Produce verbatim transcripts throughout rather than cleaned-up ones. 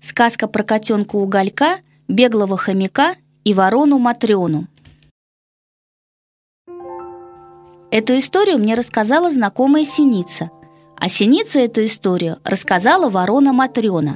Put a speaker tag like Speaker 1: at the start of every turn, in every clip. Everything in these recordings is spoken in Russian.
Speaker 1: Сказка про котенка Уголька, беглого хомяка и ворону Матрёну. Эту историю мне рассказала знакомая Синица, а Синица эту историю рассказала ворона Матрёна.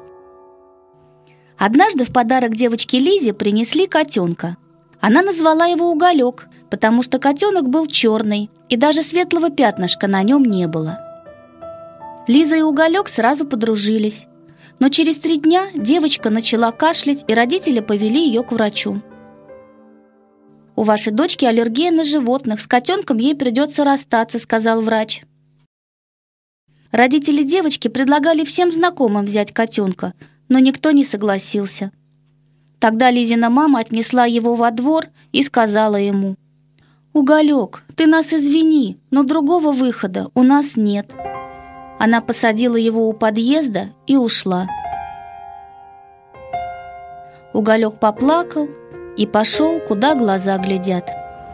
Speaker 1: Однажды в подарок девочке Лизе принесли котенка. Она назвала его Уголек, потому что котенок был черный, и даже светлого пятнышка на нем не было. Лиза и Уголек сразу подружились, но через три дня девочка начала кашлять, и родители повели ее к врачу. «У вашей дочки аллергия на животных, с котенком ей придется расстаться», — сказал врач. Родители девочки предлагали всем знакомым взять котенка, но никто не согласился. Тогда Лизина мама отнесла его во двор и сказала ему: «Уголек, ты нас извини, но другого выхода у нас нет». Она посадила его у подъезда и ушла. Уголек поплакал и пошел, куда глаза глядят.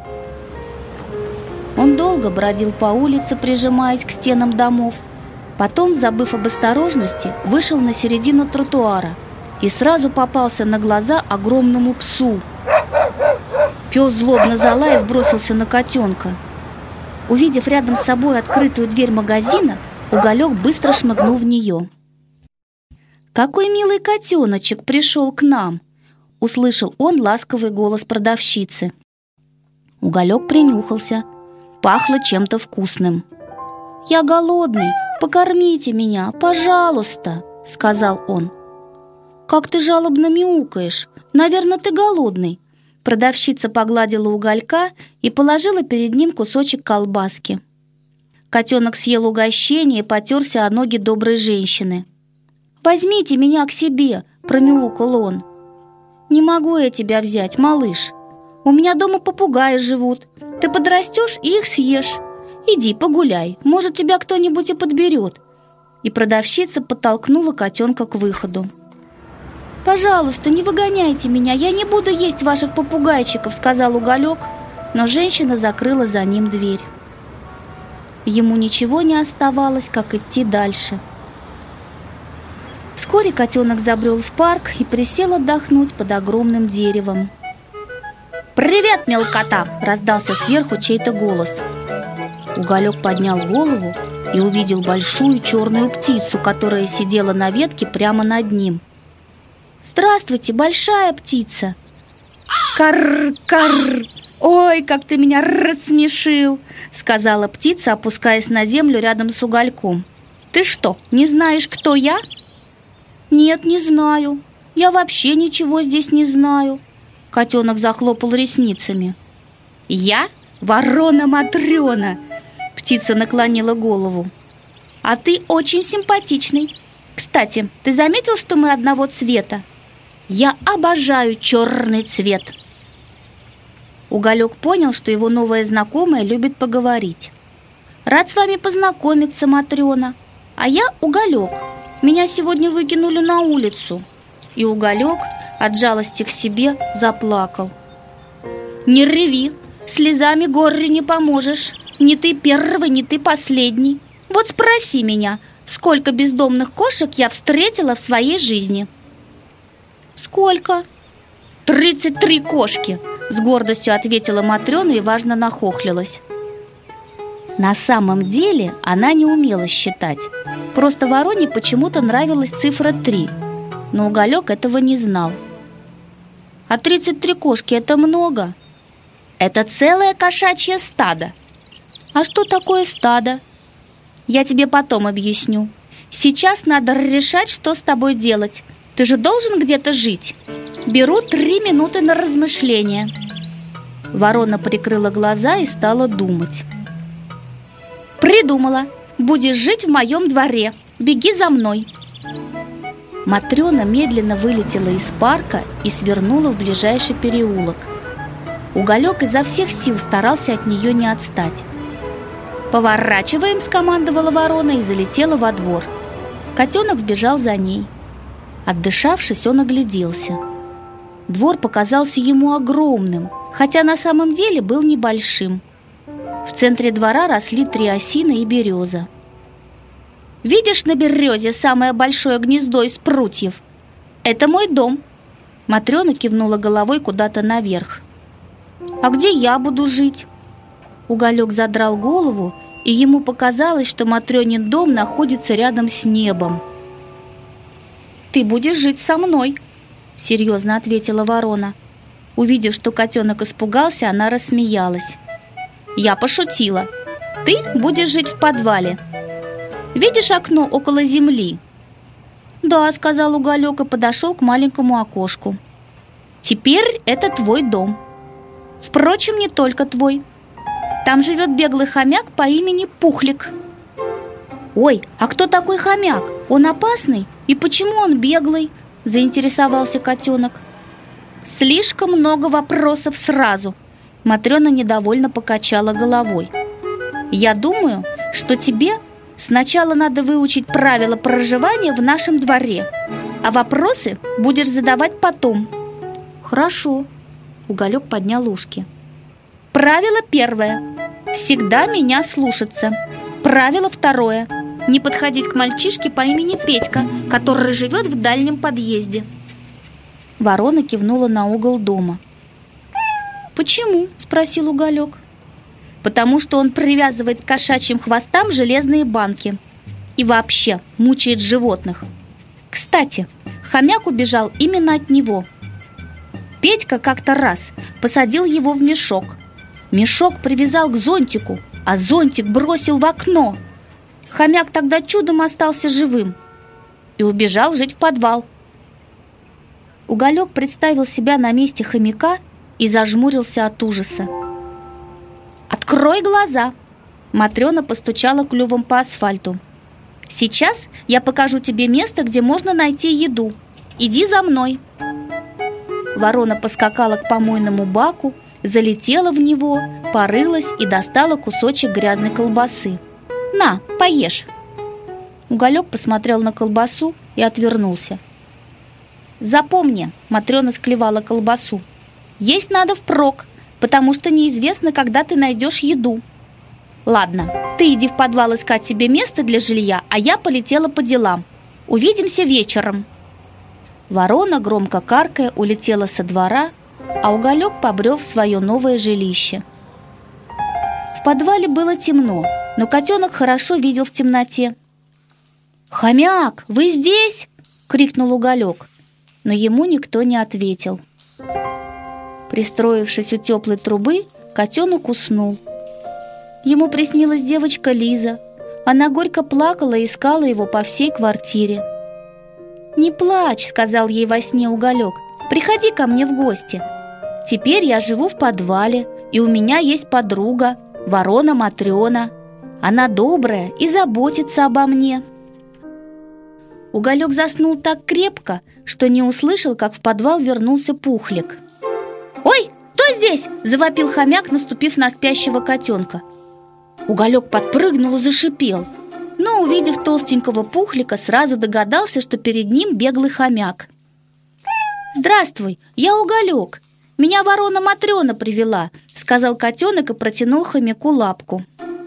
Speaker 1: Он долго бродил по улице, прижимаясь к стенам домов. Потом, забыв об осторожности, вышел на середину тротуара и сразу попался на глаза огромному псу. Пес, злобно залаев, бросился на котенка. Увидев рядом с собой открытую дверь магазина, Уголек быстро шмыгнул в нее. «Какой милый котеночек пришел к нам!» — услышал он ласковый голос продавщицы. Уголек принюхался. Пахло чем-то вкусным. «Я голодный, покормите меня, пожалуйста!» — сказал он. «Как ты жалобно мяукаешь! Наверное, ты голодный!» Продавщица погладила Уголька и положила перед ним кусочек колбаски. Котенок съел угощение и потерся о ноги доброй женщины. «Возьмите меня к себе!» — промяукал он. «Не могу я тебя взять, малыш. У меня дома попугаи живут. Ты подрастешь и их съешь. Иди погуляй, может, тебя кто-нибудь и подберет». И продавщица подтолкнула котенка к выходу. «Пожалуйста, не выгоняйте меня, я не буду есть ваших попугайчиков», — сказал Уголек, но женщина закрыла за ним дверь. Ему ничего не оставалось, как идти дальше. Вскоре котенок забрел в парк и присел отдохнуть под огромным деревом. «Привет, мелкота!» — раздался сверху чей-то голос. Уголек поднял голову и увидел большую черную птицу, которая сидела на ветке прямо над ним. «Здравствуйте, большая птица!» «Карр-карр! Ой, как ты меня рассмешил!» — сказала птица, опускаясь на землю рядом с Угольком. «Ты что, не знаешь, кто я?» «Нет, не знаю. Я вообще ничего здесь не знаю». Котенок захлопал ресницами. «Я ворона Матрёна!» Птица наклонила голову. «А ты очень симпатичный. Кстати, ты заметил, что мы одного цвета? Я обожаю черный цвет». Уголек понял, что его новая знакомая любит поговорить. «Рад с вами познакомиться, Матрёна. А я Уголек. Меня сегодня выкинули на улицу». И Уголек от жалости к себе заплакал. «Не реви, слезами горе не поможешь. Не ты первый, не ты последний. Вот спроси меня, сколько бездомных кошек я встретила в своей жизни». «Сколько?» «Тридцать три кошки», — с гордостью ответила Матрёна и важно нахохлилась. На самом деле она не умела считать. Просто вороне почему-то нравилась цифра три, но Уголек этого не знал. «А тридцать три кошки — это много?» «Это целое кошачье стадо». «А что такое стадо?» «Я тебе потом объясню. Сейчас надо решать, что с тобой делать. Ты же должен где-то жить. Беру три минуты на размышление». Ворона прикрыла глаза и стала думать. «Придумала. Будешь жить в моем дворе. Беги за мной». Матрёна медленно вылетела из парка и свернула в ближайший переулок. Уголек изо всех сил старался от нее не отстать. «Поворачиваем», — скомандовала ворона и залетела во двор. Котенок вбежал за ней. Отдышавшись, он огляделся. Двор показался ему огромным, хотя на самом деле был небольшим. В центре двора росли три осины и береза. «Видишь на березе самое большое гнездо из прутьев?» Это мой дом. Матрёна кивнула головой куда-то наверх. А где я буду жить? Уголек задрал голову, и ему показалось, что Матрёнин дом находится рядом с небом. «Ты будешь жить со мной», — серьезно ответила ворона. Увидев, что котенок испугался, она рассмеялась. «Я пошутила. Ты будешь жить в подвале. Видишь окно около земли?» «Да», — сказал Уголек и подошел к маленькому окошку. «Теперь это твой дом. Впрочем, не только твой. Там живет беглый хомяк по имени Пухлик». «Ой, а кто такой хомяк? Он опасный? И почему он беглый?» — заинтересовался котенок. «Слишком много вопросов сразу», — Матрёна недовольно покачала головой. «Я думаю, что тебе сначала надо выучить правила проживания в нашем дворе, а вопросы будешь задавать потом». «Хорошо», — Уголек поднял ушки. «Правило первое. Всегда меня слушаться. Правило второе. Не подходить к мальчишке по имени Петька, который живет в дальнем подъезде». Ворона кивнула на угол дома. «Почему?» — спросил Уголек. «Потому что он привязывает к кошачьим хвостам железные банки и вообще мучает животных. Кстати, хомяк убежал именно от него. Петька как-то раз посадил его в мешок. Мешок привязал к зонтику, а зонтик бросил в окно. Хомяк тогда чудом остался живым и убежал жить в подвал». Уголек представил себя на месте хомяка и зажмурился от ужаса. «Открой глаза!» Матрёна постучала клювом по асфальту. «Сейчас я покажу тебе место, где можно найти еду. Иди за мной!» Ворона поскакала к помойному баку, залетела в него, порылась и достала кусочек грязной колбасы. «На, поешь!» Уголек посмотрел на колбасу и отвернулся. «Запомни», — Матрёна склевала колбасу, «есть надо впрок, потому что неизвестно, когда ты найдешь еду. Ладно, ты иди в подвал искать себе место для жилья, а я полетела по делам. Увидимся вечером». Ворона, громко каркая, улетела со двора, а Уголек побрел в свое новое жилище. В подвале было темно, но котенок хорошо видел в темноте. «Хомяк, вы здесь?» — крикнул Уголек, но ему никто не ответил. Пристроившись у теплой трубы, котенок уснул. Ему приснилась девочка Лиза. Она горько плакала и искала его по всей квартире. «Не плачь», — сказал ей во сне Уголек, — «приходи ко мне в гости. Теперь я живу в подвале, и у меня есть подруга, ворона Матрёна. Она добрая и заботится обо мне». Уголек заснул так крепко, что не услышал, как в подвал вернулся Пухлик. «Ой, кто здесь?» – завопил хомяк, наступив на спящего котенка. Уголек подпрыгнул и зашипел, но, увидев толстенького Пухлика, сразу догадался, что перед ним беглый хомяк. «Здравствуй, я Уголек. Меня ворона Матрёна привела», – сказал котенок и протянул хомяку лапку.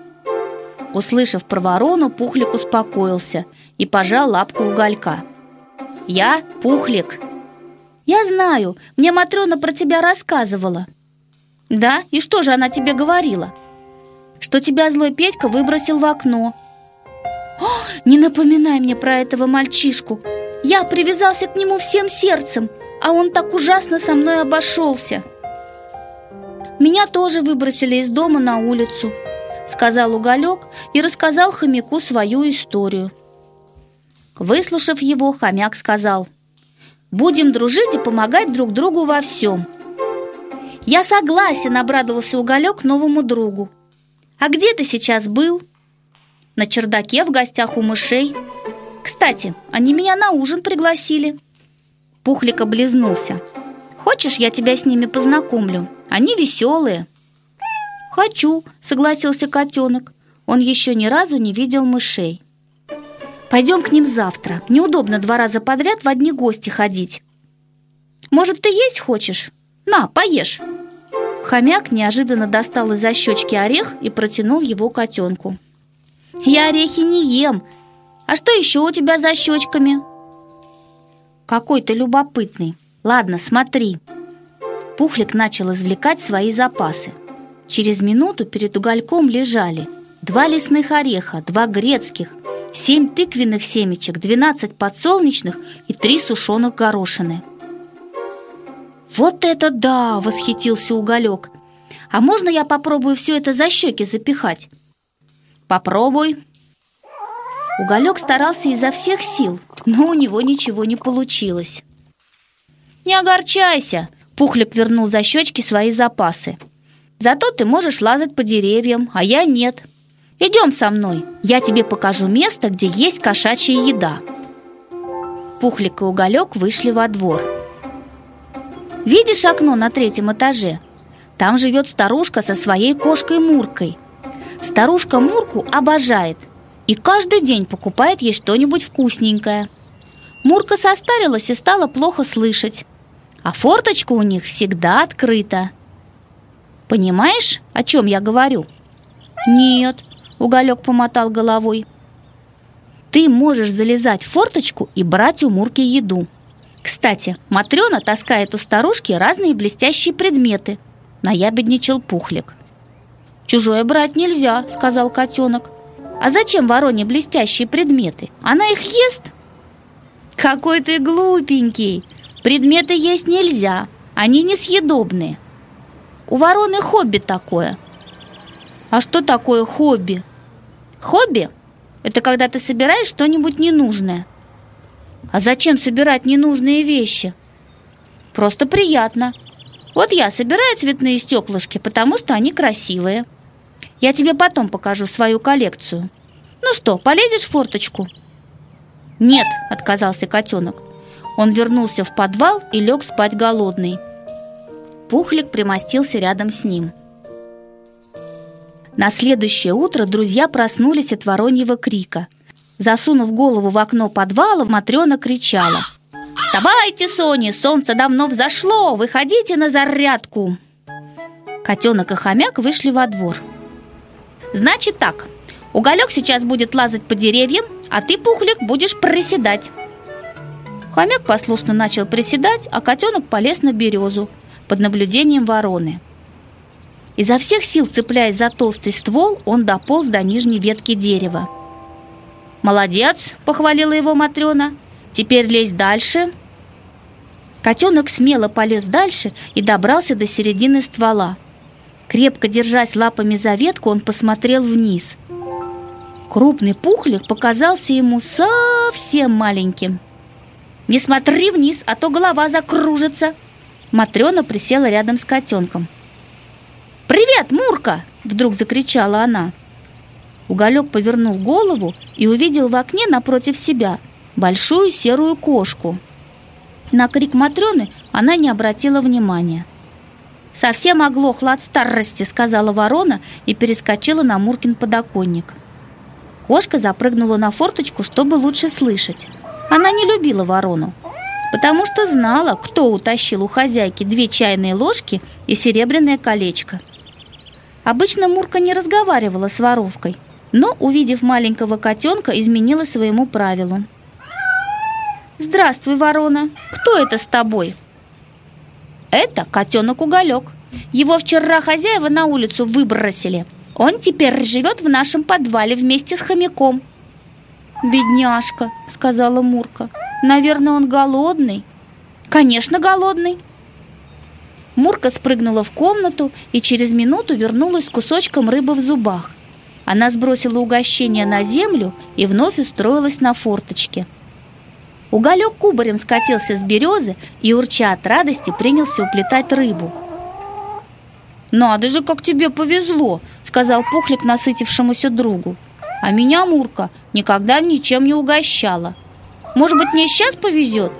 Speaker 1: Услышав про ворону, Пухлик успокоился и пожал лапку Уголька. «Я Пухлик». «Я знаю, мне Матрёна про тебя рассказывала». «Да? И что же она тебе говорила?» «Что тебя злой Петька выбросил в окно». «О, не напоминай мне про этого мальчишку. Я привязался к нему всем сердцем, а он так ужасно со мной обошелся». «Меня тоже выбросили из дома на улицу», — сказал Уголек и рассказал хомяку свою историю. Выслушав его, хомяк сказал: «Будем дружить и помогать друг другу во всем». «Я согласен», — обрадовался Уголек новому другу. «А где ты сейчас был?» «На чердаке в гостях у мышей. Кстати, они меня на ужин пригласили». Пухлик облизнулся. «Хочешь, я тебя с ними познакомлю? Они веселые». «Хочу», — согласился котенок. Он еще ни разу не видел мышей. «Пойдем к ним завтра. Неудобно два раза подряд в одни гости ходить». «Может, ты есть хочешь? На, поешь». Хомяк неожиданно достал из-за щечки орех и протянул его котенку. «Я орехи не ем. А что еще у тебя за щечками?» какой ты любопытный. Ладно, смотри. Пухлик начал извлекать свои запасы. Через минуту перед угольком лежали два лесных ореха, два грецких, семь тыквенных семечек, двенадцать подсолнечных и три сушеных горошины. «Вот это да!» — восхитился уголек. «А можно я попробую все это за щеки запихать?» «Попробуй». Уголек старался изо всех сил, но у него ничего не получилось. «Не огорчайся!» — Пухлик вернул за щечки свои запасы. «Зато ты можешь лазать по деревьям, а я нет. Идем со мной, я тебе покажу место, где есть кошачья еда». Пухлик и Уголек вышли во двор. «Видишь окно на третьем этаже? Там живет старушка со своей кошкой Муркой. Старушка Мурку обожает и каждый день покупает ей что-нибудь вкусненькое. Мурка состарилась и стала плохо слышать, а форточка у них всегда открыта. Понимаешь, о чем я говорю?» «Нет», — Уголек помотал головой. «Ты можешь залезать в форточку и брать у Мурки еду. Кстати, Матрена таскает у старушки разные блестящие предметы», — наябедничал Пухлик. «Чужое брать нельзя», — сказал котенок. «А зачем вороне блестящие предметы? Она их ест?» «Какой ты глупенький! Предметы есть нельзя, они несъедобные. У вороны хобби такое». «А что такое хобби?» «Хобби — это когда ты собираешь что-нибудь ненужное». «А зачем собирать ненужные вещи?» «Просто приятно. Вот я собираю цветные стеклышки, потому что они красивые. Я тебе потом покажу свою коллекцию. Ну что, полезешь в форточку?» «Нет», — отказался котенок. Он вернулся в подвал и лег спать голодный. Пухлик примостился рядом с ним. На следующее утро друзья проснулись от вороньего крика. Засунув голову в окно подвала, Матрена кричала: «Вставайте, Сони, солнце давно взошло, выходите на зарядку!» Котенок и хомяк вышли во двор. «Значит так, Уголек сейчас будет лазать по деревьям, а ты, Пухлик, будешь приседать». Хомяк послушно начал приседать, а котенок полез на березу под наблюдением вороны. Изо всех сил цепляясь за толстый ствол, он дополз до нижней ветки дерева. «Молодец!» — похвалила его Матрена. «Теперь лезь дальше». Котенок смело полез дальше и добрался до середины ствола. Крепко держась лапами за ветку, он посмотрел вниз. Крупный Пухлик показался ему совсем маленьким. «Не смотри вниз, а то голова закружится!» Матрена присела рядом с котенком. «Привет, Мурка!» — вдруг закричала она. Уголек повернул голову и увидел в окне напротив себя большую серую кошку. На крик Матрены она не обратила внимания. «Совсем оглохла от старости», — сказала ворона и перескочила на Муркин подоконник. Кошка запрыгнула на форточку, чтобы лучше слышать. Она не любила ворону, потому что знала, кто утащил у хозяйки две чайные ложки и серебряное колечко. Обычно Мурка не разговаривала с воровкой, но, увидев маленького котенка, изменила своему правилу. «Здравствуй, ворона! Кто это с тобой?» «Это котенок Уголек. Его вчера хозяева на улицу выбросили. Он теперь живет в нашем подвале вместе с хомяком». «Бедняжка», — сказала Мурка. «Наверное, он голодный». «Конечно, голодный». Мурка спрыгнула в комнату и через минуту вернулась с кусочком рыбы в зубах. Она сбросила угощение на землю и вновь устроилась на форточке. Уголек кубарем скатился с березы и, урча от радости, принялся уплетать рыбу. «Надо же, как тебе повезло!» — сказал Пухлик насытившемуся другу. «А меня Мурка никогда ничем не угощала. Может быть, мне сейчас повезет?»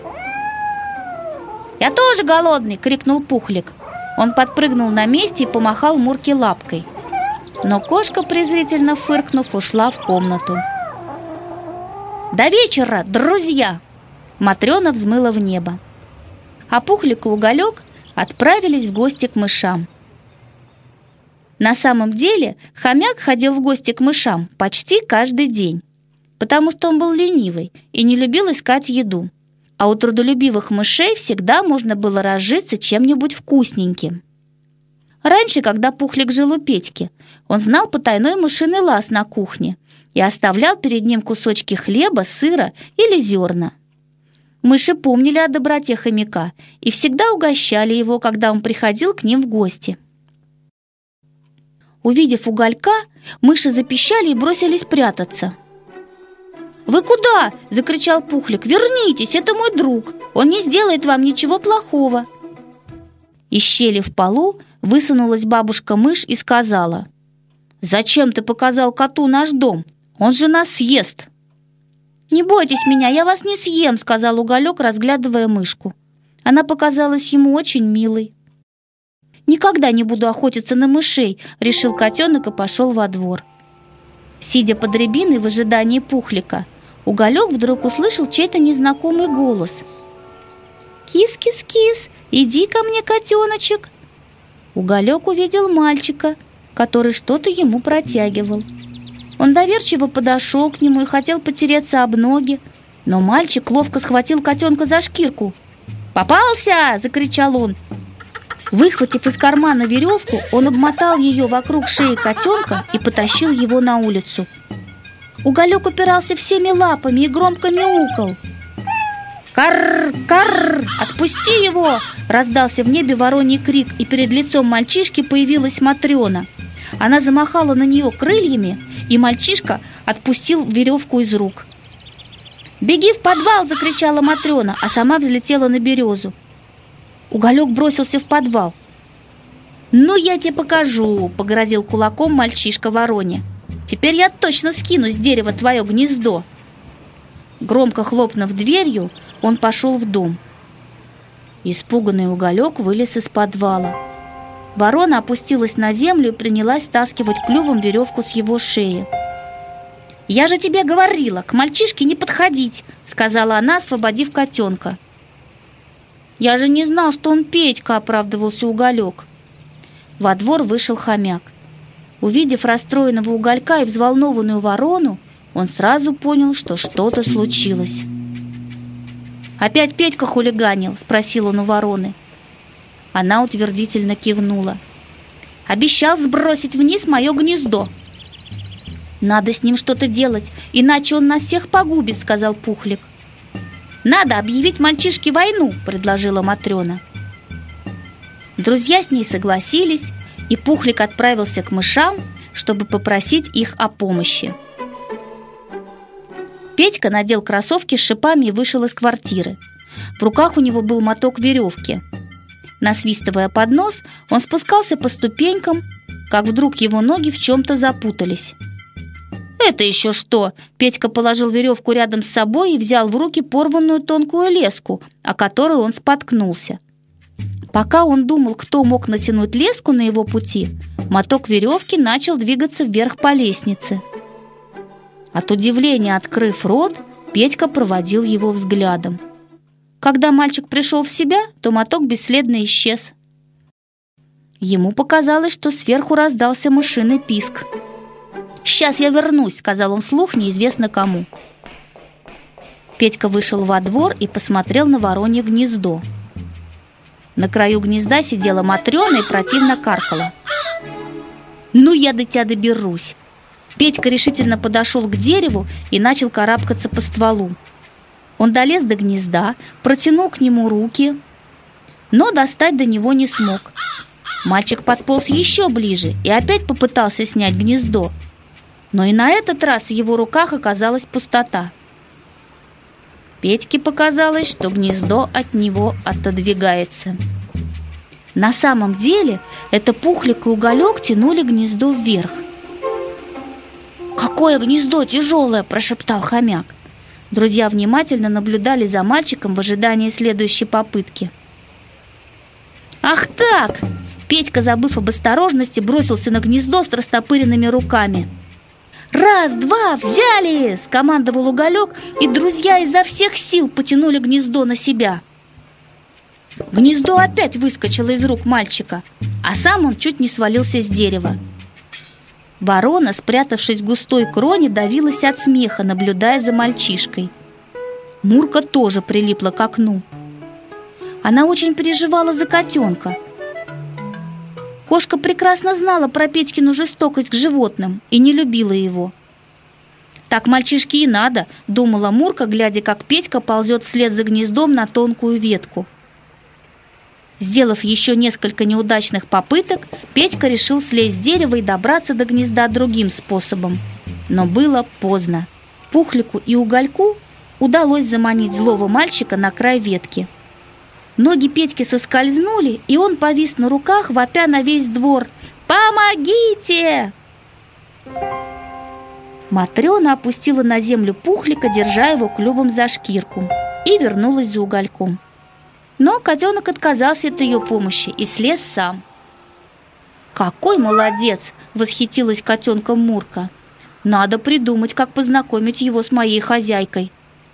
Speaker 1: «Я тоже голодный!» — крикнул Пухлик. Он подпрыгнул на месте и помахал Мурке лапкой. Но кошка, презрительно фыркнув, ушла в комнату. «До вечера, друзья!» Матрена взмыла в небо. А Пухлик и Уголек отправились в гости к мышам. На самом деле хомяк ходил в гости к мышам почти каждый день, потому что он был ленивый и не любил искать еду. а у трудолюбивых мышей всегда можно было разжиться чем-нибудь вкусненьким. Раньше, когда Пухлик жил у Петьки, он знал потайной мышиный лаз на кухне и оставлял перед ним кусочки хлеба, сыра или зерна. Мыши помнили о доброте хомяка и всегда угощали его, когда он приходил к ним в гости. Увидев Уголька, мыши запищали и бросились прятаться. «Вы куда?» – закричал Пухлик. «Вернитесь, это мой друг, он не сделает вам ничего плохого». Из щели в полу высунулась бабушка-мышь и сказала: «Зачем ты показал коту наш дом? Он же нас съест!» «Не бойтесь меня, я вас не съем», — сказал Уголек, разглядывая мышку. Она показалась ему очень милой. «Никогда не буду охотиться на мышей», — решил котенок и пошел во двор. Сидя под рябиной в ожидании Пухлика, Уголек вдруг услышал чей-то незнакомый голос. «Кис-кис-кис, иди ко мне, котеночек». Уголек увидел мальчика, который что-то ему протягивал. Он доверчиво подошел к нему и хотел потереться об ноги, но мальчик ловко схватил котенка за шкирку. «Попался!» – закричал он. Выхватив из кармана веревку, он обмотал ее вокруг шеи котенка и потащил его на улицу. Уголек упирался всеми лапами и громко мяукал. «Карр! Карр! Отпусти его!» – раздался в небе вороний крик, и перед лицом мальчишки появилась Матрена. Она замахала на нее крыльями, и мальчишка отпустил веревку из рук. «Беги в подвал!» – закричала Матрена, а сама взлетела на березу. Уголек бросился в подвал. «Ну, я тебе покажу!» – погрозил кулаком мальчишка вороне. «Теперь я точно скину с дерева твое гнездо!» Громко хлопнув дверью, он пошел в дом. Испуганный Уголек вылез из подвала. Ворона опустилась на землю и принялась стаскивать клювом веревку с его шеи. «Я же тебе говорила, к мальчишке не подходить!» — сказала она, освободив котенка. «Я же не знал, что он Петька!» — оправдывался Уголек. Во двор вышел хомяк. Увидев расстроенного Уголька и взволнованную ворону, он сразу понял, что что-то случилось. «Опять Петька хулиганил?» — спросил он у вороны. Она утвердительно кивнула. «Обещал сбросить вниз мое гнездо». «Надо с ним что-то делать, иначе он нас всех погубит», — сказал Пухлик. «Надо объявить мальчишке войну», — предложила Матрена. Друзья с ней согласились, и Пухлик отправился к мышам, чтобы попросить их о помощи. Петька надел кроссовки с шипами и вышел из квартиры. В руках у него был моток веревки. Насвистывая под нос, он спускался по ступенькам, как вдруг его ноги в чем-то запутались. «Это еще что?» Петька положил веревку рядом с собой и взял в руки порванную тонкую леску, о которой он споткнулся. Пока он думал, кто мог натянуть леску на его пути, моток веревки начал двигаться вверх по лестнице. От удивления, открыв рот, Петька проводил его взглядом. Когда мальчик пришел в себя, то моток бесследно исчез. Ему показалось, что сверху раздался мышиный писк. «Сейчас я вернусь», — сказал он вслух неизвестно кому. Петька вышел во двор и посмотрел на воронье гнездо. На краю гнезда сидела Матрена и противно каркала. «Ну, я до тебя доберусь!» Петька решительно подошел к дереву и начал карабкаться по стволу. Он долез до гнезда, протянул к нему руки, но достать до него не смог. Мальчик подполз еще ближе и опять попытался снять гнездо, но и на этот раз в его руках оказалась пустота. Петьке показалось, что гнездо от него отодвигается. На самом деле это Пухлик и Уголек тянули гнездо вверх. «Какое гнездо тяжелое!» – прошептал хомяк. Друзья внимательно наблюдали за мальчиком в ожидании следующей попытки. «Ах так!» Петька, забыв об осторожности, бросился на гнездо с растопыренными руками. «Раз, два, взяли!» – скомандовал Уголек, и друзья изо всех сил потянули гнездо на себя. Гнездо опять выскочило из рук мальчика, а сам он чуть не свалился с дерева. Ворона, спрятавшись в густой кроне, давилась от смеха, наблюдая за мальчишкой. Мурка тоже прилипла к окну. Она очень переживала за котенка. Кошка прекрасно знала про Петькину жестокость к животным и не любила его. «Так мальчишке и надо», — думала Мурка, глядя, как Петька ползет вслед за гнездом на тонкую ветку. Сделав еще несколько неудачных попыток, Петька решил слезть с дерева и добраться до гнезда другим способом. Но было поздно. Пухлику и Угольку удалось заманить злого мальчика на край ветки. Ноги Петьки соскользнули, и он повис на руках, вопя на весь двор: «Помогите!» Матрена опустила на землю Пухлика, держа его клювом за шкирку, и вернулась за Угольком. Но котенок отказался от ее помощи и слез сам. «Какой молодец!» — восхитилась котенком Мурка. «Надо придумать, как познакомить его с моей хозяйкой».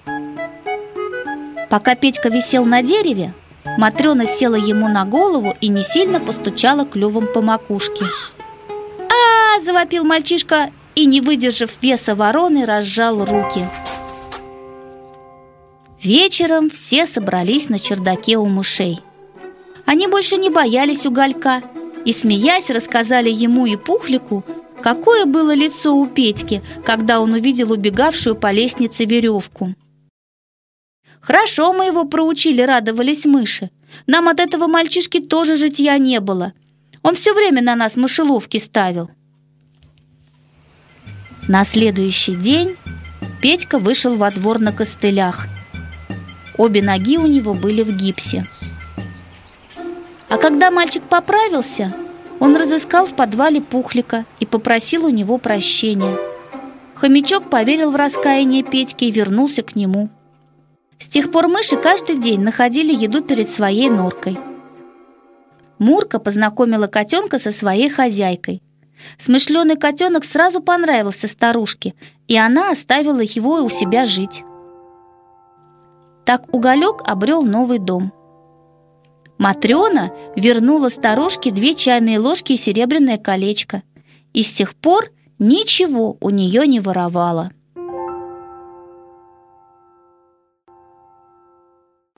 Speaker 1: Пока Петька висел на дереве, Матрена села ему на голову и не сильно постучала клювом по макушке. «А-а-а!» — завопил мальчишка и, не выдержав веса вороны, разжал руки. Вечером все собрались на чердаке у мышей. Они больше не боялись Уголька и, смеясь, рассказали ему и Пухлику, какое было лицо у Петьки, когда он увидел убегавшую по лестнице веревку. «Хорошо мы его проучили», — радовались мыши. «Нам от этого мальчишки тоже житья не было. Он все время на нас мышеловки ставил». На следующий день Петька вышел во двор на костылях. Обе ноги у него были в гипсе. А когда мальчик поправился, он разыскал в подвале Пухлика и попросил у него прощения. Хомячок поверил в раскаяние Петьки и вернулся к нему. С тех пор мыши каждый день находили еду перед своей норкой. Мурка познакомила котенка со своей хозяйкой. Смышленый котенок сразу понравился старушке, и она оставила его у себя жить. Так Уголек обрел новый дом. Матрена вернула старушке две чайные ложки и серебряное колечко, и с тех пор ничего у нее не воровала.